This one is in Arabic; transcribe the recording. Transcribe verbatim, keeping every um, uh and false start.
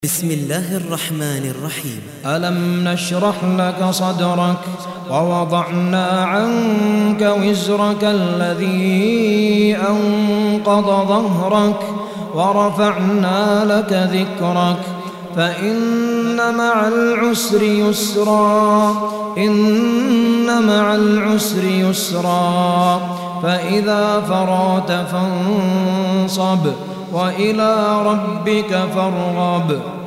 بسم الله الرحمن الرحيم. ألم نشرح لك صدرك ووضعنا عنك وزرك الذي أنقض ظهرك ورفعنا لك ذكرك فإن مع العسر يسرا إن مع العسر يسرا فإذا فرغت فانصب وإلى ربك فارغب.